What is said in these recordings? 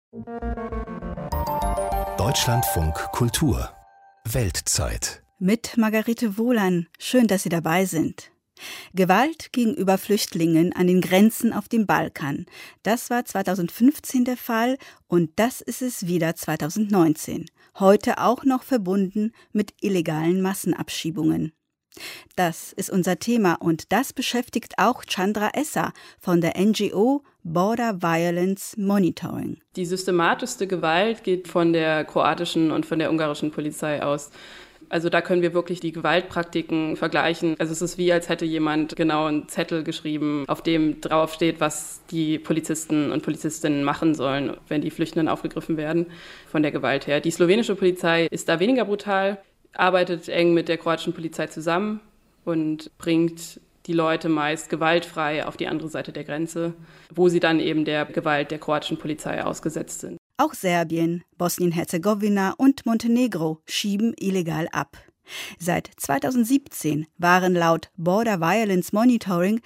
Deutschlandfunk Kultur Weltzeit mit Margarete Wohlan. Schön, dass Sie dabei sind. Gewalt gegenüber Flüchtlingen an den Grenzen auf dem Balkan. Das war 2015 der Fall und das ist es wieder 2019. Heute auch noch verbunden mit illegalen Massenabschiebungen. Das ist unser Thema und das beschäftigt auch Chandra Essa von der NGO Border Violence Monitoring. Die systematischste Gewalt geht von der kroatischen und von der ungarischen Polizei aus. Also da können wir wirklich die Gewaltpraktiken vergleichen. Also es ist wie, als hätte jemand genau einen Zettel geschrieben, auf dem draufsteht, was die Polizisten und Polizistinnen machen sollen, wenn die Flüchtenden aufgegriffen werden von der Gewalt her. Die slowenische Polizei ist da weniger brutal, arbeitet eng mit der kroatischen Polizei zusammen und bringt die Leute meist gewaltfrei auf die andere Seite der Grenze, wo sie dann eben der Gewalt der kroatischen Polizei ausgesetzt sind. Auch Serbien, Bosnien-Herzegowina und Montenegro schieben illegal ab. Seit 2017 waren laut Border Violence Monitoring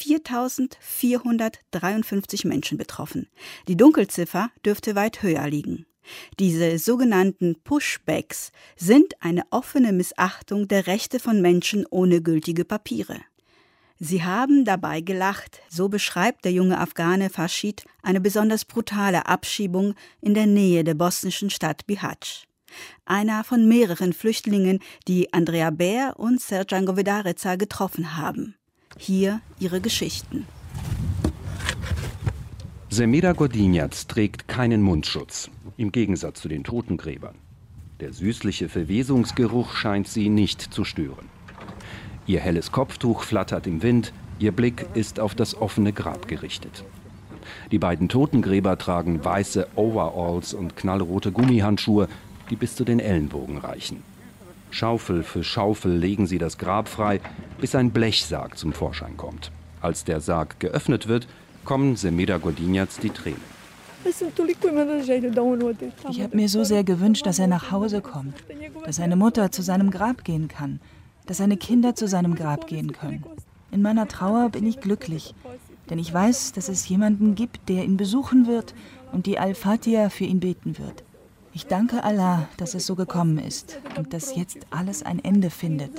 4.453 Menschen betroffen. Die Dunkelziffer dürfte weit höher liegen. Diese sogenannten Pushbacks sind eine offene Missachtung der Rechte von Menschen ohne gültige Papiere. Sie haben dabei gelacht, so beschreibt der junge Afghane Farshid eine besonders brutale Abschiebung in der Nähe der bosnischen Stadt Bihać. Einer von mehreren Flüchtlingen, die Andrea Bär und Srđan Govedarica getroffen haben. Hier ihre Geschichten. Semira Godinjac trägt keinen Mundschutz, im Gegensatz zu den Totengräbern. Der süßliche Verwesungsgeruch scheint sie nicht zu stören. Ihr helles Kopftuch flattert im Wind, ihr Blick ist auf das offene Grab gerichtet. Die beiden Totengräber tragen weiße Overalls und knallrote Gummihandschuhe, die bis zu den Ellenbogen reichen. Schaufel für Schaufel legen sie das Grab frei, bis ein Blechsarg zum Vorschein kommt. Als der Sarg geöffnet wird, kommen Semira Godinjac die Tränen. Ich habe mir so sehr gewünscht, dass er nach Hause kommt, dass seine Mutter zu seinem Grab gehen kann, dass seine Kinder zu seinem Grab gehen können. In meiner Trauer bin ich glücklich, denn ich weiß, dass es jemanden gibt, der ihn besuchen wird und die Al-Fatiha für ihn beten wird. Ich danke Allah, dass es so gekommen ist und dass jetzt alles ein Ende findet.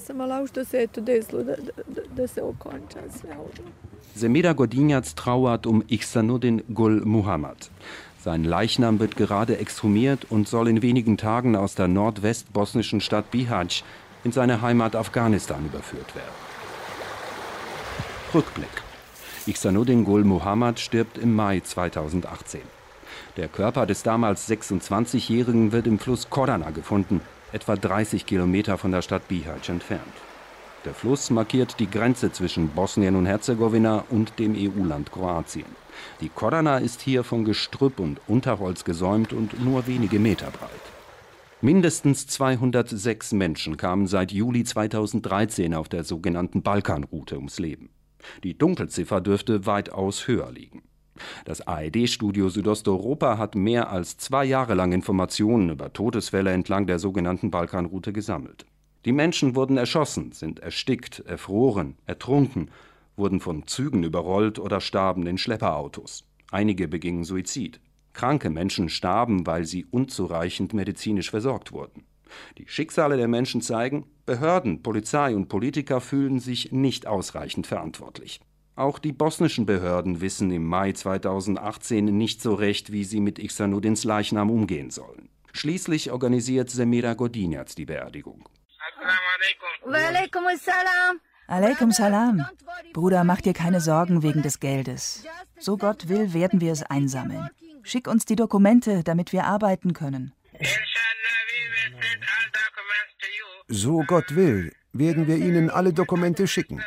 Semira Godinjac trauert um Ihsanuddin Gul Muhammad. Sein Leichnam wird gerade exhumiert und soll in wenigen Tagen aus der nordwestbosnischen Stadt Bihać in seine Heimat Afghanistan überführt werden. Rückblick. Ihsanuddin Gul Muhammad stirbt im Mai 2018. Der Körper des damals 26-Jährigen wird im Fluss Korana gefunden, etwa 30 Kilometer von der Stadt Bihać entfernt. Der Fluss markiert die Grenze zwischen Bosnien und Herzegowina und dem EU-Land Kroatien. Die Korana ist hier von Gestrüpp und Unterholz gesäumt und nur wenige Meter breit. Mindestens 206 Menschen kamen seit Juli 2013 auf der sogenannten Balkanroute ums Leben. Die Dunkelziffer dürfte weitaus höher liegen. Das ARD-Studio Südosteuropa hat mehr als 2 Jahre lang Informationen über Todesfälle entlang der sogenannten Balkanroute gesammelt. Die Menschen wurden erschossen, sind erstickt, erfroren, ertrunken, wurden von Zügen überrollt oder starben in Schlepperautos. Einige begingen Suizid. Kranke Menschen starben, weil sie unzureichend medizinisch versorgt wurden. Die Schicksale der Menschen zeigen, Behörden, Polizei und Politiker fühlen sich nicht ausreichend verantwortlich. Auch die bosnischen Behörden wissen im Mai 2018 nicht so recht, wie sie mit Ihsanuddins Leichnam umgehen sollen. Schließlich organisiert Semira Godinjac die Beerdigung. Alaikum salam. Bruder, mach dir keine Sorgen wegen des Geldes. So Gott will, werden wir es einsammeln. Schick uns die Dokumente, damit wir arbeiten können. So Gott will, werden wir Ihnen alle Dokumente schicken.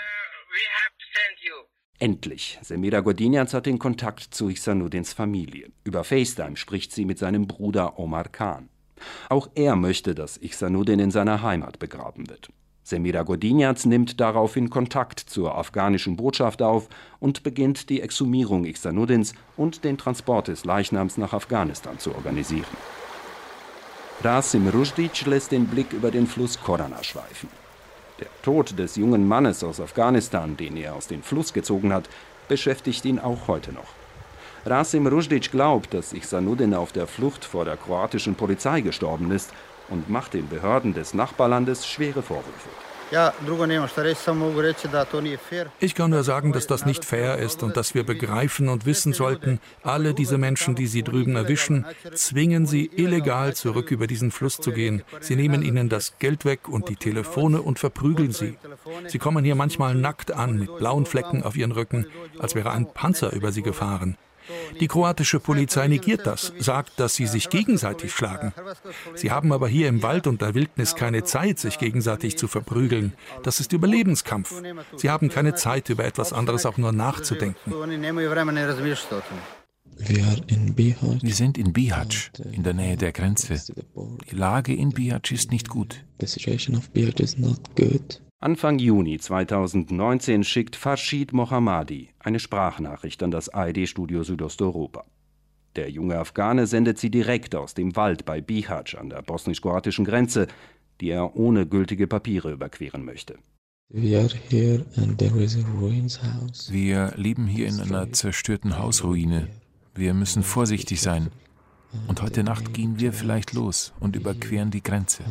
Endlich. Semira Godinjac hat den Kontakt zu Ihsanuddins Familie. Über FaceTime spricht sie mit seinem Bruder Omar Khan. Auch er möchte, dass Ihsanuddin in seiner Heimat begraben wird. Semira Godinjac nimmt daraufhin Kontakt zur afghanischen Botschaft auf und beginnt die Exhumierung Ihsanuddins und den Transport des Leichnams nach Afghanistan zu organisieren. Rasim Ruzdic lässt den Blick über den Fluss Korana schweifen. Der Tod des jungen Mannes aus Afghanistan, den er aus dem Fluss gezogen hat, beschäftigt ihn auch heute noch. Rasim Ruždić glaubt, dass Ihsanudin auf der Flucht vor der kroatischen Polizei gestorben ist und macht den Behörden des Nachbarlandes schwere Vorwürfe. Ich kann nur sagen, dass das nicht fair ist und dass wir begreifen und wissen sollten, alle diese Menschen, die sie drüben erwischen, zwingen sie illegal zurück über diesen Fluss zu gehen. Sie nehmen ihnen das Geld weg und die Telefone und verprügeln sie. Sie kommen hier manchmal nackt an, mit blauen Flecken auf ihren Rücken, als wäre ein Panzer über sie gefahren. Die kroatische Polizei negiert das, sagt, dass sie sich gegenseitig schlagen. Sie haben aber hier im Wald und der Wildnis keine Zeit, sich gegenseitig zu verprügeln. Das ist Überlebenskampf. Sie haben keine Zeit, über etwas anderes auch nur nachzudenken. Wir sind in Bihać, in der Nähe der Grenze. Die Lage in Bihać ist nicht gut. Anfang Juni 2019 schickt Farshid Mohammadi eine Sprachnachricht an das ARD-Studio Südosteuropa. Der junge Afghane sendet sie direkt aus dem Wald bei Bihać an der bosnisch-kroatischen Grenze, die er ohne gültige Papiere überqueren möchte. Wir leben hier in einer zerstörten Hausruine. Wir müssen vorsichtig sein. Und heute Nacht gehen wir vielleicht los und überqueren die Grenze.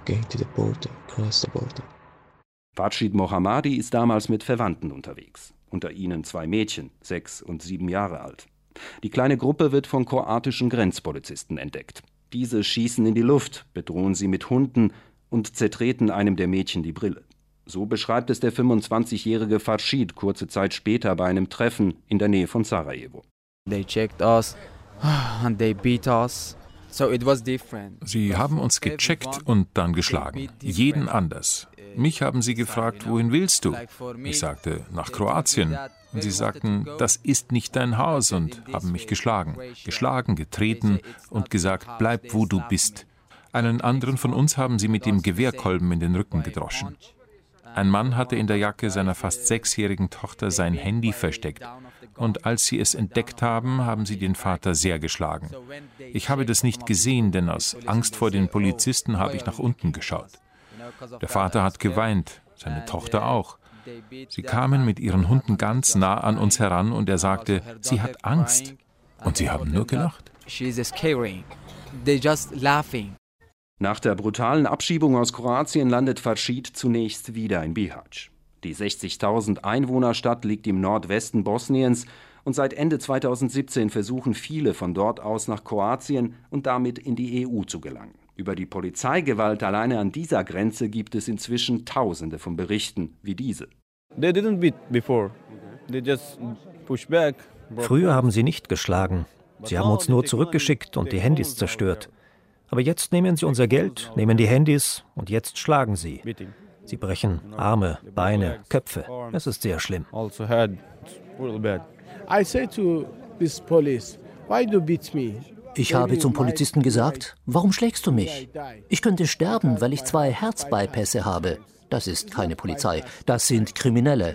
Farshid Mohammadi ist damals mit Verwandten unterwegs. Unter ihnen 2 Mädchen, 6 und 7 Jahre alt. Die kleine Gruppe wird von kroatischen Grenzpolizisten entdeckt. Diese schießen in die Luft, bedrohen sie mit Hunden und zertreten einem der Mädchen die Brille. So beschreibt es der 25-jährige Farshid kurze Zeit später bei einem Treffen in der Nähe von Sarajevo. They checked us and they beat us. So it was different. Sie haben uns gecheckt und dann geschlagen. Jeden anders. Mich haben sie gefragt, wohin willst du? Ich sagte, nach Kroatien. Und sie sagten, das ist nicht dein Haus und haben mich geschlagen. Geschlagen, getreten und gesagt, bleib wo du bist. Einen anderen von uns haben sie mit dem Gewehrkolben in den Rücken gedroschen. Ein Mann hatte in der Jacke seiner fast 6-jährigen Tochter sein Handy versteckt. Und als sie es entdeckt haben, haben sie den Vater sehr geschlagen. Ich habe das nicht gesehen, denn aus Angst vor den Polizisten habe ich nach unten geschaut. Der Vater hat geweint, seine Tochter auch. Sie kamen mit ihren Hunden ganz nah an uns heran und er sagte, sie hat Angst. Und sie haben nur gelacht. Nach der brutalen Abschiebung aus Kroatien landet Farshid zunächst wieder in Bihać. Die 60.000 Einwohnerstadt liegt im Nordwesten Bosniens und seit Ende 2017 versuchen viele von dort aus nach Kroatien und damit in die EU zu gelangen. Über die Polizeigewalt alleine an dieser Grenze gibt es inzwischen Tausende von Berichten wie diese. Früher haben sie nicht geschlagen. Sie haben uns nur zurückgeschickt und die Handys zerstört. Aber jetzt nehmen sie unser Geld, nehmen die Handys und jetzt schlagen sie. Sie brechen Arme, Beine, Köpfe. Es ist sehr schlimm. Ich habe zum Polizisten gesagt, warum schlägst du mich? Ich könnte sterben, weil ich 2 Herzbypässe habe. Das ist keine Polizei, das sind Kriminelle.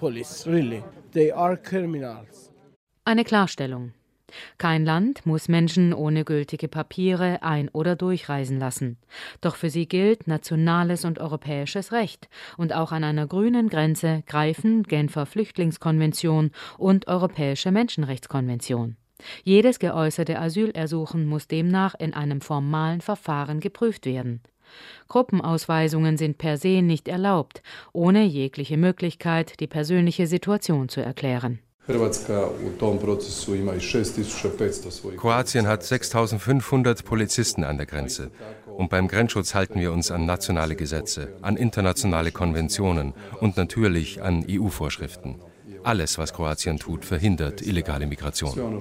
Eine Klarstellung. Kein Land muss Menschen ohne gültige Papiere ein- oder durchreisen lassen. Doch für sie gilt nationales und europäisches Recht. Und auch an einer grünen Grenze greifen Genfer Flüchtlingskonvention und Europäische Menschenrechtskonvention. Jedes geäußerte Asylersuchen muss demnach in einem formalen Verfahren geprüft werden. Gruppenausweisungen sind per se nicht erlaubt, ohne jegliche Möglichkeit, die persönliche Situation zu erklären. Kroatien hat 6.500 Polizisten an der Grenze. Und beim Grenzschutz halten wir uns an nationale Gesetze, an internationale Konventionen und natürlich an EU-Vorschriften. Alles, was Kroatien tut, verhindert illegale Migration.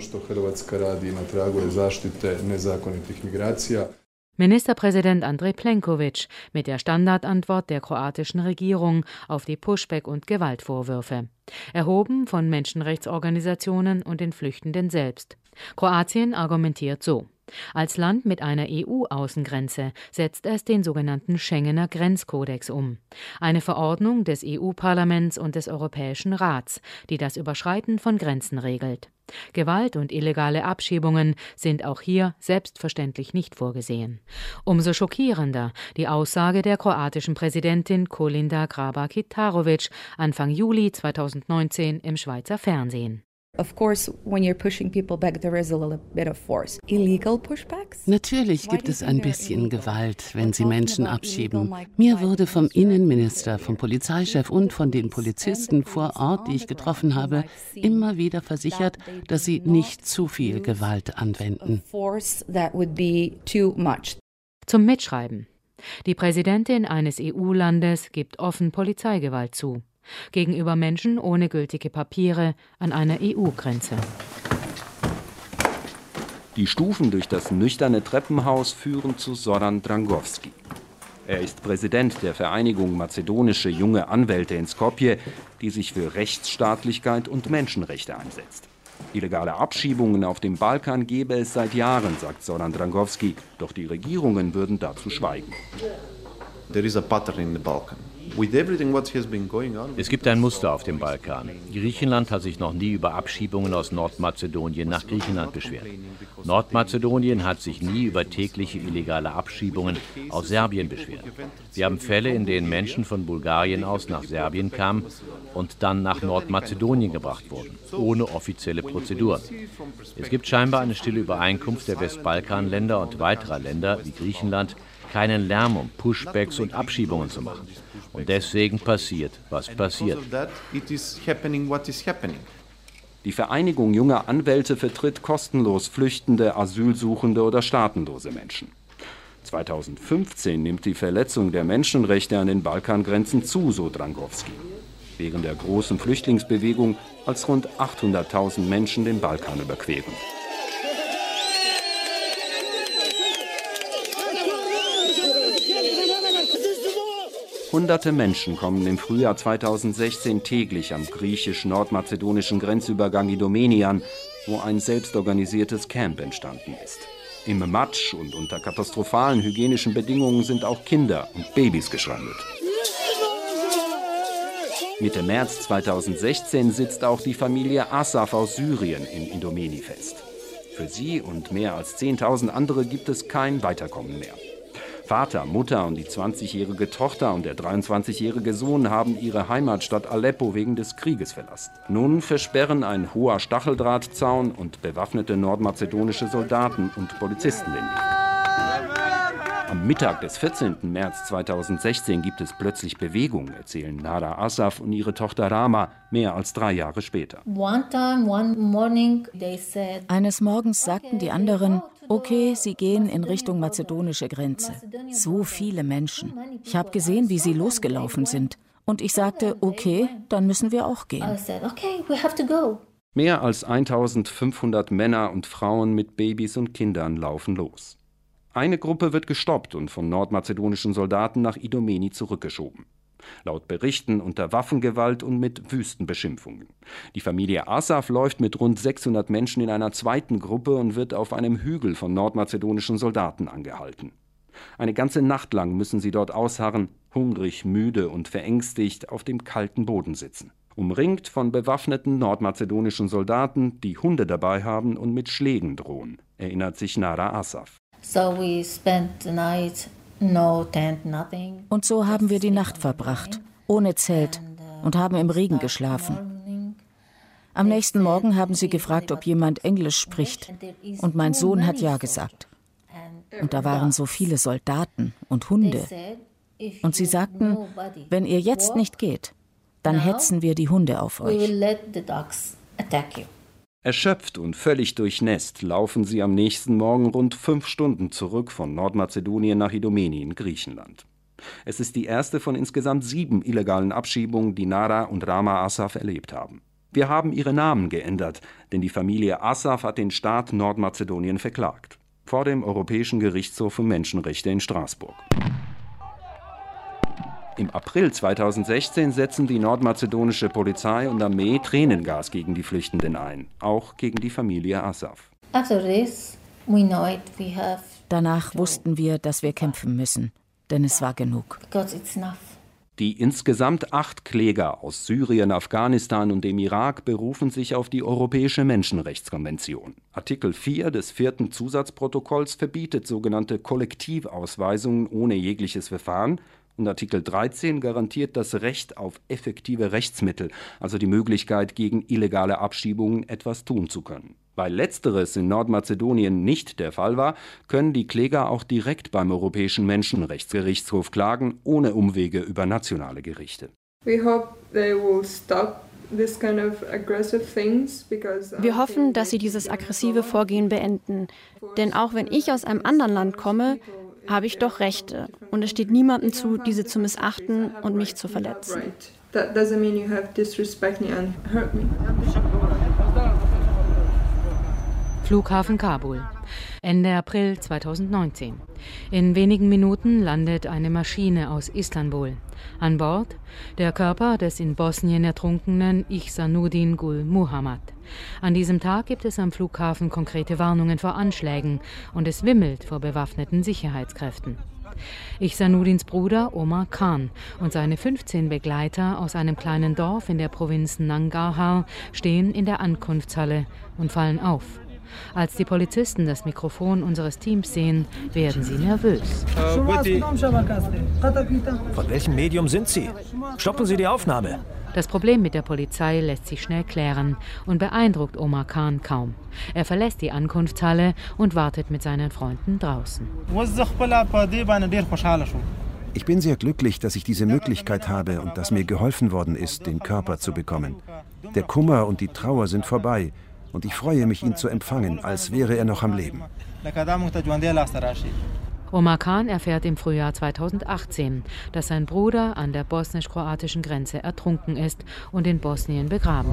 Ministerpräsident Andrej Plenković mit der Standardantwort der kroatischen Regierung auf die Pushback- und Gewaltvorwürfe, erhoben von Menschenrechtsorganisationen und den Flüchtenden selbst. Kroatien argumentiert so: Als Land mit einer EU-Außengrenze setzt es den sogenannten Schengener Grenzkodex um, eine Verordnung des EU-Parlaments und des Europäischen Rats, die das Überschreiten von Grenzen regelt. Gewalt und illegale Abschiebungen sind auch hier selbstverständlich nicht vorgesehen. Umso schockierender die Aussage der kroatischen Präsidentin Kolinda Grabar-Kitarović Anfang Juli 2019 im Schweizer Fernsehen. Natürlich gibt es ein bisschen Gewalt, wenn sie Menschen abschieben. Mir wurde vom Innenminister, vom Polizeichef und von den Polizisten vor Ort, die ich getroffen habe, immer wieder versichert, dass sie nicht zu viel Gewalt anwenden. Zum Mitschreiben. Die Präsidentin eines EU-Landes gibt offen Polizeigewalt zu. Gegenüber Menschen ohne gültige Papiere an einer EU-Grenze. Die Stufen durch das nüchterne Treppenhaus führen zu Zoran Dragowski. Er ist Präsident der Vereinigung Mazedonische Junge Anwälte in Skopje, die sich für Rechtsstaatlichkeit und Menschenrechte einsetzt. Illegale Abschiebungen auf dem Balkan gebe es seit Jahren, sagt Zoran Dragowski, doch die Regierungen würden dazu schweigen. There is a pattern in the Balkan. Es gibt ein Muster auf dem Balkan. Griechenland hat sich noch nie über Abschiebungen aus Nordmazedonien nach Griechenland beschwert. Nordmazedonien hat sich nie über tägliche illegale Abschiebungen aus Serbien beschwert. Wir haben Fälle, in denen Menschen von Bulgarien aus nach Serbien kamen und dann nach Nordmazedonien gebracht wurden, ohne offizielle Prozeduren. Es gibt scheinbar eine stille Übereinkunft der Westbalkanländer und weiterer Länder wie Griechenland, keinen Lärm um Pushbacks und Abschiebungen zu machen. Und deswegen passiert, was passiert. Die Vereinigung junger Anwälte vertritt kostenlos Flüchtende, Asylsuchende oder staatenlose Menschen. 2015 nimmt die Verletzung der Menschenrechte an den Balkangrenzen zu, so Dragowski. Während der großen Flüchtlingsbewegung, als rund 800.000 Menschen den Balkan überqueren. Hunderte Menschen kommen im Frühjahr 2016 täglich am griechisch-nordmazedonischen Grenzübergang Idomeni an, wo ein selbstorganisiertes Camp entstanden ist. Im Matsch und unter katastrophalen hygienischen Bedingungen sind auch Kinder und Babys gestrandet. Mitte März 2016 sitzt auch die Familie Asaf aus Syrien in Idomeni fest. Für sie und mehr als 10.000 andere gibt es kein Weiterkommen mehr. Vater, Mutter und die 20-jährige Tochter und der 23-jährige Sohn haben ihre Heimatstadt Aleppo wegen des Krieges verlassen. Nun versperren ein hoher Stacheldrahtzaun und bewaffnete nordmazedonische Soldaten und Polizisten den Weg. Am Mittag des 14. März 2016 gibt es plötzlich Bewegung, erzählen Nara Asaf und ihre Tochter Rama mehr als 3 Jahre später. Eines Morgens sagten die anderen, okay, sie gehen in Richtung mazedonische Grenze. So viele Menschen. Ich habe gesehen, wie sie losgelaufen sind. Und ich sagte, okay, dann müssen wir auch gehen. Mehr als 1500 Männer und Frauen mit Babys und Kindern laufen los. Eine Gruppe wird gestoppt und von nordmazedonischen Soldaten nach Idomeni zurückgeschoben. Laut Berichten unter Waffengewalt und mit Wüstenbeschimpfungen. Die Familie Asaf läuft mit rund 600 Menschen in einer zweiten Gruppe und wird auf einem Hügel von nordmazedonischen Soldaten angehalten. Eine ganze Nacht lang müssen sie dort ausharren, hungrig, müde und verängstigt auf dem kalten Boden sitzen. Umringt von bewaffneten nordmazedonischen Soldaten, die Hunde dabei haben und mit Schlägen drohen, erinnert sich Nara Asaf. Und so haben wir die Nacht verbracht, ohne Zelt, und haben im Regen geschlafen. Am nächsten Morgen haben sie gefragt, ob jemand Englisch spricht, und mein Sohn hat ja gesagt. Und da waren so viele Soldaten und Hunde. Und sie sagten, wenn ihr jetzt nicht geht, dann hetzen wir die Hunde auf euch. Erschöpft und völlig durchnässt laufen sie am nächsten Morgen rund 5 Stunden zurück von Nordmazedonien nach Idomeni in Griechenland. Es ist die erste von insgesamt 7 illegalen Abschiebungen, die Nara und Rama Asaf erlebt haben. Wir haben ihre Namen geändert, denn die Familie Asaf hat den Staat Nordmazedonien verklagt. Vor dem Europäischen Gerichtshof für Menschenrechte in Straßburg. Im April 2016 setzen die nordmazedonische Polizei und Armee Tränengas gegen die Flüchtenden ein, auch gegen die Familie Asaf. Danach wussten wir, dass wir kämpfen müssen, denn es war genug. Die insgesamt 8 Kläger aus Syrien, Afghanistan und dem Irak berufen sich auf die Europäische Menschenrechtskonvention. Artikel 4 des 4. Zusatzprotokolls verbietet sogenannte Kollektivausweisungen ohne jegliches Verfahren Und Artikel 13 garantiert das Recht auf effektive Rechtsmittel, also die Möglichkeit, gegen illegale Abschiebungen etwas tun zu können. Weil Letzteres in Nordmazedonien nicht der Fall war, können die Kläger auch direkt beim Europäischen Menschenrechtsgerichtshof klagen, ohne Umwege über nationale Gerichte. Wir hoffen, dass sie dieses aggressive Vorgehen beenden. Denn auch wenn ich aus einem anderen Land komme, habe ich doch Rechte. Und es steht niemandem zu, diese zu missachten und mich zu verletzen. Flughafen Kabul. Ende April 2019. In wenigen Minuten landet eine Maschine aus Istanbul. An Bord der Körper des in Bosnien ertrunkenen Ihsanuddin Gul Muhammad. An diesem Tag gibt es am Flughafen konkrete Warnungen vor Anschlägen und es wimmelt vor bewaffneten Sicherheitskräften. Ihsanuddins Bruder Omar Khan und seine 15 Begleiter aus einem kleinen Dorf in der Provinz Nangarhar stehen in der Ankunftshalle und fallen auf. Als die Polizisten das Mikrofon unseres Teams sehen, werden sie nervös. Von welchem Medium sind Sie? Stoppen Sie die Aufnahme. Das Problem mit der Polizei lässt sich schnell klären und beeindruckt Omar Khan kaum. Er verlässt die Ankunftshalle und wartet mit seinen Freunden draußen. Ich bin sehr glücklich, dass ich diese Möglichkeit habe und dass mir geholfen worden ist, den Körper zu bekommen. Der Kummer und die Trauer sind vorbei. Und ich freue mich, ihn zu empfangen, als wäre er noch am Leben. Omar Khan erfährt im Frühjahr 2018, dass sein Bruder an der bosnisch-kroatischen Grenze ertrunken ist und in Bosnien begraben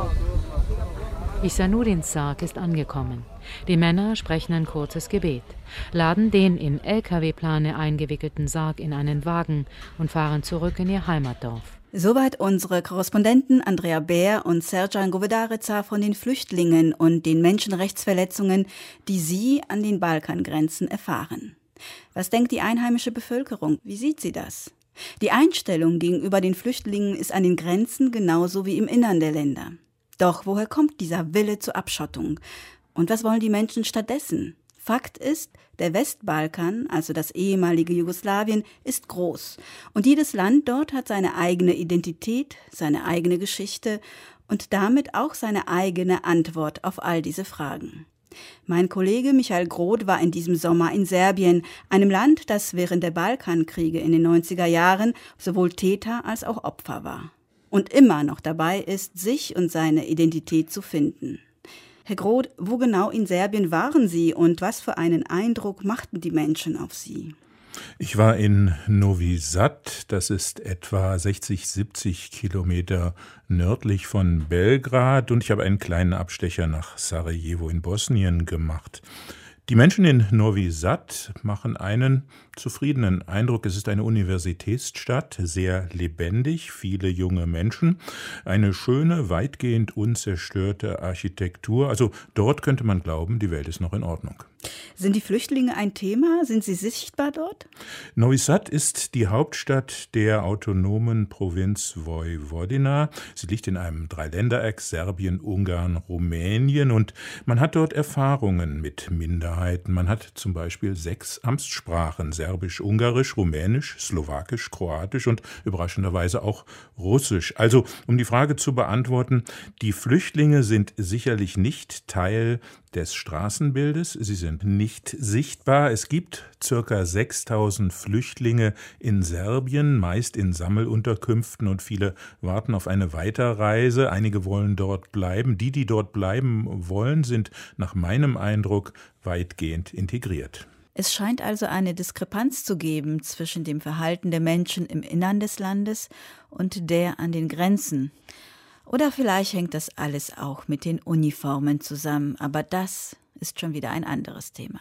liegt. Ihsanuddins Sarg ist angekommen. Die Männer sprechen ein kurzes Gebet, laden den in LKW-Plane eingewickelten Sarg in einen Wagen und fahren zurück in ihr Heimatdorf. Soweit unsere Korrespondenten Andrea Bär und Serjan Govedarica von den Flüchtlingen und den Menschenrechtsverletzungen, die sie an den Balkangrenzen erfahren. Was denkt die einheimische Bevölkerung? Wie sieht sie das? Die Einstellung gegenüber den Flüchtlingen ist an den Grenzen genauso wie im Innern der Länder. Doch woher kommt dieser Wille zur Abschottung? Und was wollen die Menschen stattdessen? Fakt ist, der Westbalkan, also das ehemalige Jugoslawien, ist groß. Und jedes Land dort hat seine eigene Identität, seine eigene Geschichte und damit auch seine eigene Antwort auf all diese Fragen. Mein Kollege Michael Groth war in diesem Sommer in Serbien, einem Land, das während der Balkankriege in den 90er Jahren sowohl Täter als auch Opfer war. Und immer noch dabei ist, sich und seine Identität zu finden. Herr Groth, wo genau in Serbien waren Sie und was für einen Eindruck machten die Menschen auf Sie? Ich war in Novi Sad, das ist etwa 60, 70 Kilometer nördlich von Belgrad, und ich habe einen kleinen Abstecher nach Sarajevo in Bosnien gemacht. Die Menschen in Novi Sad machen einen zufriedenen Eindruck. Es ist eine Universitätsstadt, sehr lebendig, viele junge Menschen, eine schöne, weitgehend unzerstörte Architektur. Also dort könnte man glauben, die Welt ist noch in Ordnung. Sind die Flüchtlinge ein Thema? Sind sie sichtbar dort? Novi Sad ist die Hauptstadt der autonomen Provinz Vojvodina. Sie liegt in einem Dreiländereck, Serbien, Ungarn, Rumänien, und man hat dort Erfahrungen mit Minderheiten. Man hat zum Beispiel 6 Amtssprachen: Serbisch, Ungarisch, Rumänisch, Slowakisch, Kroatisch und überraschenderweise auch Russisch. Also, um die Frage zu beantworten, die Flüchtlinge sind sicherlich nicht Teil des Straßenbildes. Sie sind nicht sichtbar. Es gibt ca. 6.000 Flüchtlinge in Serbien, meist in Sammelunterkünften, und viele warten auf eine Weiterreise. Einige wollen dort bleiben. Die dort bleiben wollen, sind nach meinem Eindruck weitgehend integriert. Es scheint also eine Diskrepanz zu geben zwischen dem Verhalten der Menschen im Innern des Landes und der an den Grenzen. Oder vielleicht hängt das alles auch mit den Uniformen zusammen, aber das ist schon wieder ein anderes Thema.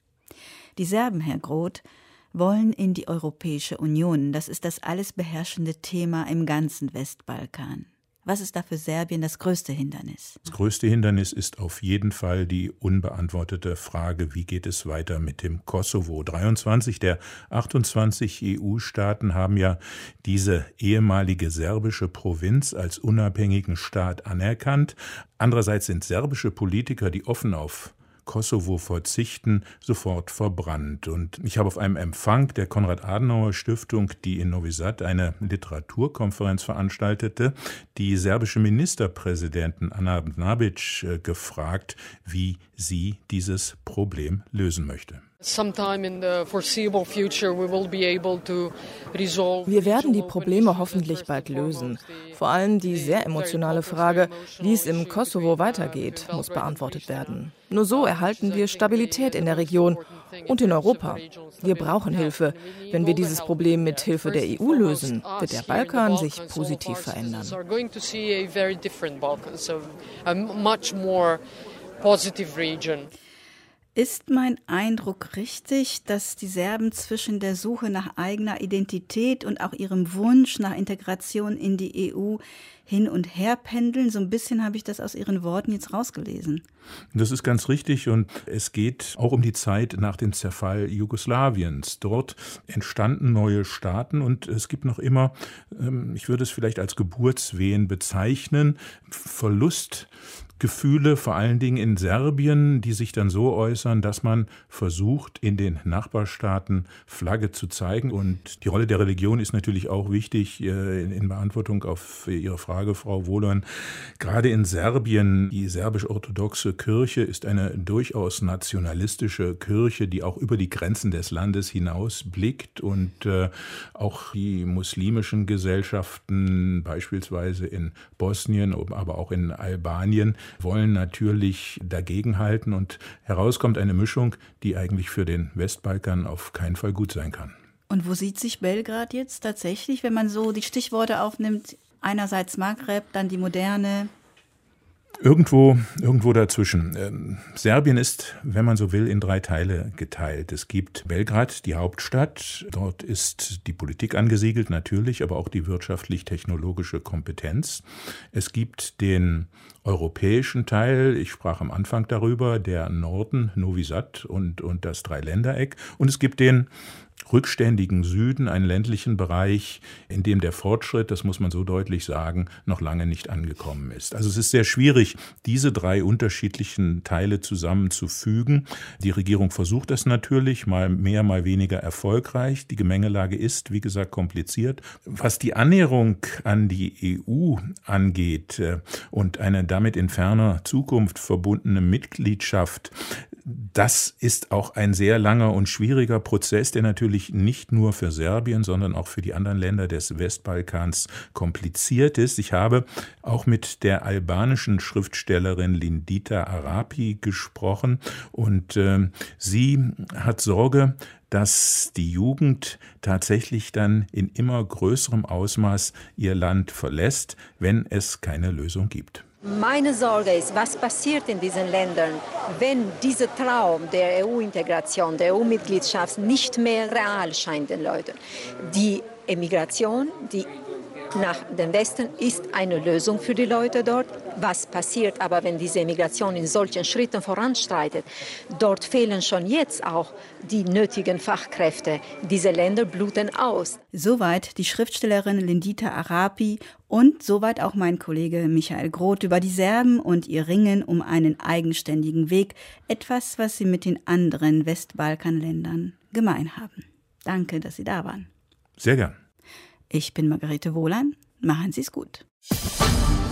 Die Serben, Herr Groth, wollen in die Europäische Union. Das ist das alles beherrschende Thema im ganzen Westbalkan. Was ist da für Serbien das größte Hindernis? Das größte Hindernis ist auf jeden Fall die unbeantwortete Frage, wie geht es weiter mit dem Kosovo? 23 der 28 EU-Staaten haben ja diese ehemalige serbische Provinz als unabhängigen Staat anerkannt. Andererseits sind serbische Politiker, die offen auf Kosovo verzichten, sofort verbrannt. Und ich habe auf einem Empfang der Konrad-Adenauer-Stiftung, die in Novi Sad eine Literaturkonferenz veranstaltete, die serbische Ministerpräsidentin Ana Brnabić gefragt, wie sie dieses Problem lösen möchte. Wir werden die Probleme hoffentlich bald lösen. Vor allem die sehr emotionale Frage, wie es im Kosovo weitergeht, muss beantwortet werden. Nur so erhalten wir Stabilität in der Region und in Europa. Wir brauchen Hilfe. Wenn wir dieses Problem mit Hilfe der EU lösen, wird der Balkan sich positiv verändern. Ist mein Eindruck richtig, dass die Serben zwischen der Suche nach eigener Identität und auch ihrem Wunsch nach Integration in die EU hin und her pendeln? So ein bisschen habe ich das aus Ihren Worten jetzt rausgelesen. Das ist ganz richtig und es geht auch um die Zeit nach dem Zerfall Jugoslawiens. Dort entstanden neue Staaten und es gibt noch immer, ich würde es vielleicht als Geburtswehen bezeichnen, Verlustgefühle, vor allen Dingen in Serbien, die sich dann so äußern, dass man versucht, in den Nachbarstaaten Flagge zu zeigen. Und die Rolle der Religion ist natürlich auch wichtig in Beantwortung auf Ihre Frage, Frau Wohlan. Gerade in Serbien, die serbisch-orthodoxe Kirche ist eine durchaus nationalistische Kirche, die auch über die Grenzen des Landes hinausblickt. Und auch die muslimischen Gesellschaften, beispielsweise in Bosnien, aber auch in Albanien, wollen natürlich dagegenhalten und herauskommt eine Mischung, die eigentlich für den Westbalkan auf keinen Fall gut sein kann. Und wo sieht sich Belgrad jetzt tatsächlich, wenn man so die Stichworte aufnimmt, einerseits Maghreb, dann die Moderne? Irgendwo dazwischen. Serbien ist, wenn man so will, in 3 Teile geteilt. Es gibt Belgrad, die Hauptstadt. Dort ist die Politik angesiedelt, natürlich, aber auch die wirtschaftlich-technologische Kompetenz. Es gibt den europäischen Teil, ich sprach am Anfang darüber, der Norden, Novi Sad und das Dreiländereck. Und es gibt den rückständigen Süden, einen ländlichen Bereich, in dem der Fortschritt, das muss man so deutlich sagen, noch lange nicht angekommen ist. Also es ist sehr schwierig, diese 3 unterschiedlichen Teile zusammenzufügen. Die Regierung versucht das natürlich, mal mehr, mal weniger erfolgreich. Die Gemengelage ist, wie gesagt, kompliziert. Was die Annäherung an die EU angeht und eine damit in ferner Zukunft verbundene Mitgliedschaft, das ist auch ein sehr langer und schwieriger Prozess, der natürlich nicht nur für Serbien, sondern auch für die anderen Länder des Westbalkans kompliziert ist. Ich habe auch mit der albanischen Schriftstellerin Lindita Arapi gesprochen und sie hat Sorge, dass die Jugend tatsächlich dann in immer größerem Ausmaß ihr Land verlässt, wenn es keine Lösung gibt. Meine Sorge ist, was passiert in diesen Ländern, wenn dieser Traum der EU-Integration, der EU-Mitgliedschaft nicht mehr real scheint den Leuten. Die Emigration, die nach dem Westen ist eine Lösung für die Leute dort. Was passiert aber, wenn diese Emigration in solchen Schritten voranschreitet? Dort fehlen schon jetzt auch die nötigen Fachkräfte. Diese Länder bluten aus. Soweit die Schriftstellerin Lindita Arapi und soweit auch mein Kollege Michael Groth über die Serben und ihr Ringen um einen eigenständigen Weg. Etwas, was sie mit den anderen Westbalkanländern gemein haben. Danke, dass Sie da waren. Sehr gern. Ich bin Margarete Wohlan. Machen Sie es gut.